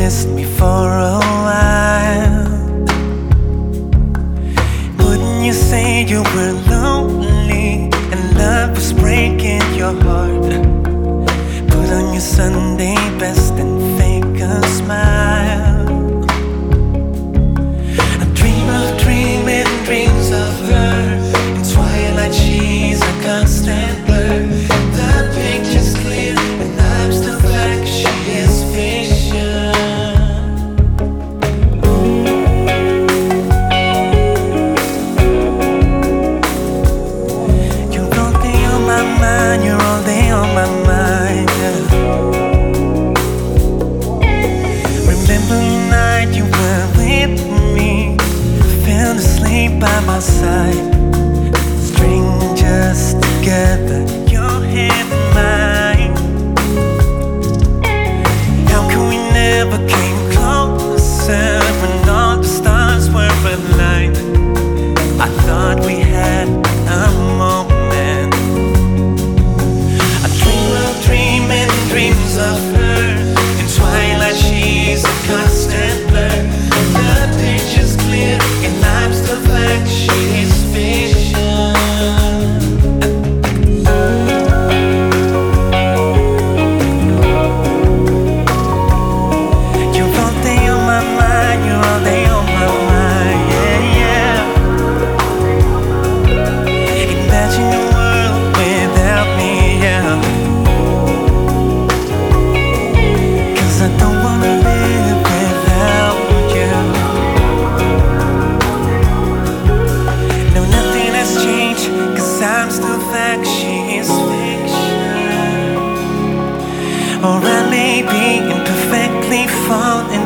missed me for a while. Wouldn't you say you were lonely and love was breaking your heart? Put on your Sunday best and fake a smile. I dream of dreaming dreams of her. In twilight she's a constant blur. The picture's clear and I'm still black. She is fiction. You're all day on my mind. You're all day on my mind, yeah. Remember the night you were with me, fell asleep by my side. Strangers together, your hand in mine. How can we never came closer when all the stars were aligned? I thought we had a moment. I dream of dreaming dreams of her. In twilight she's a constant blur. The picture's clear and I'm still black. She's fiction. You're all day on my mind. You're all day on my mind, yeah, yeah. Imagine a world without me, yeah. 'Cause I don't wanna live without you. No, nothing has changed, 'cause I'm still fact, she is fiction. Or I may be imperfectly falling